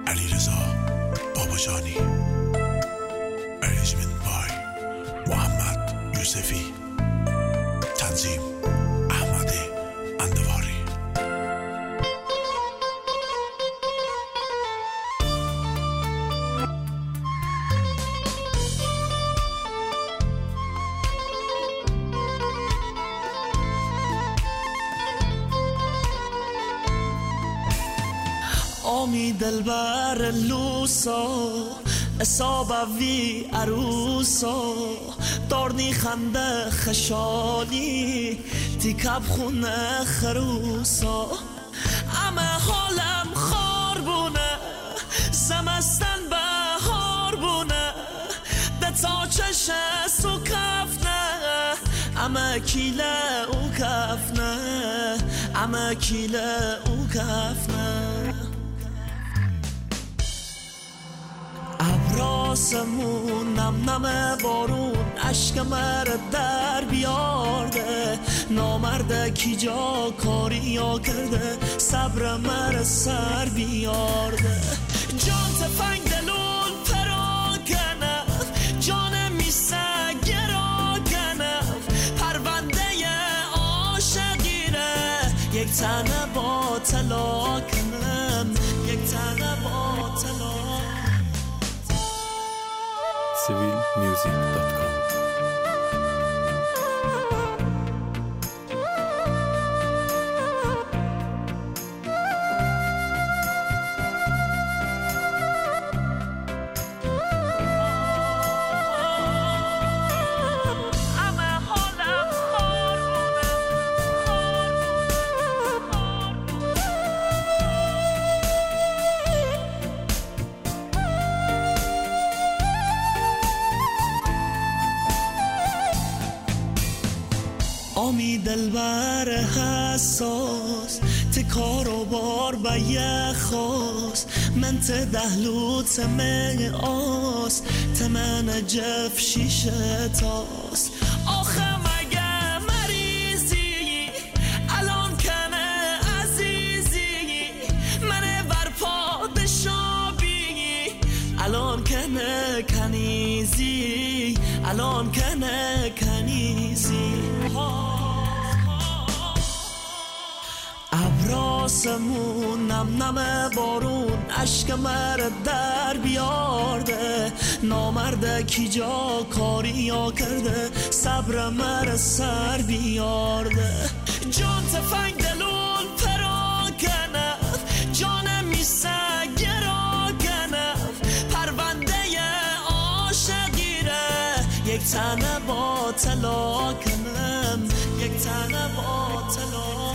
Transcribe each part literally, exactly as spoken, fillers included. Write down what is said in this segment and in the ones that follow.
علیرضا باباجانی. ارنجمنت بای محمد یوسفی. تنظیم احمد اندواری. آمی دلبر لوسا اصابه وی عروسا دارنی خنده خشالی تی کب خونه خروسا اما حالم خار بونه زمستن بهار بونه دتا چشه سو کفنه اما کیله او کفنه اما کیله او کفنه ابراسمون نم نم بارون عشق مر در بیارده نامرده کی جا کاری یا کرده صبر مر سر بیارده جان تفنگ دلون پرا کنف جان میسه گرا کنف پرونده عاشقیره یک تنه با طلا کنم یک تنه با طلا. سیویل میوزیک دات کام. آمی دلبر حساس تی کارو بار به یه خواست من ته دهلوت من آس ته من جف شیشه تاست آخه مگه مریضی الان کنه عزیزی من ور پادشابی الان کنه کنیزی الان کنه کنیزی ابراسمون نم نم بارون عشق مر در بیارده نامرده کی جا کاری یا کرده صبر مر سر بیارده جان تفنگ دلون پرا کنف جان میسه گرا کنف پرونده عاشقیره یک تنه با طلا کنم یک تنه با طلا.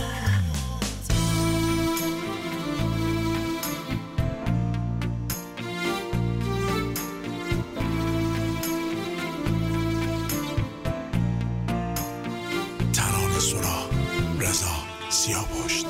ترانه سرا رضا سیاه‌پشت.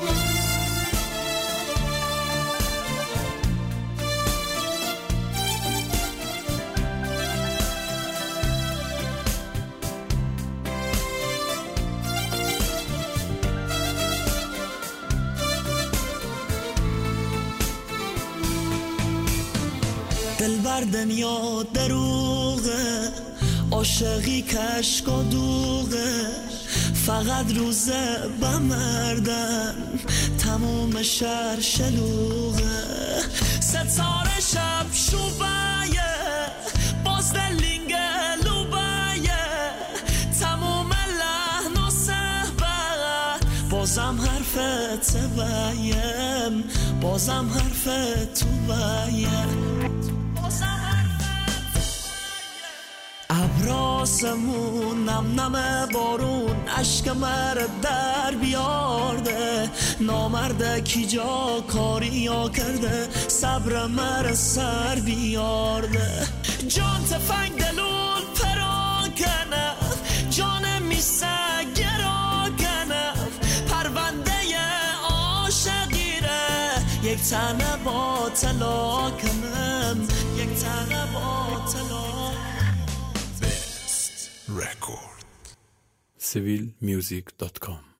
دل بر دنیا دروغه عاشقی کشک و دوغه فقط روزه بمردن تموم شهر شلوغه ستاره شب شوبایه باز دلینگه لوبایه تموم لحن و صحبه بازم حرفت بیم بازم حرفت تو بیم ابراسمون نم نم بارون عشق مر در بیارده نامرده کی جا کاری یا کرده صبر مر سر بیارده جان تفنگ دلون پرا کنف جان میسه گرا کنف پرونده عاشقیره یک تنه با طلا کنم یک تنه با طلا. رکورد سیویل میوزیک دات کام.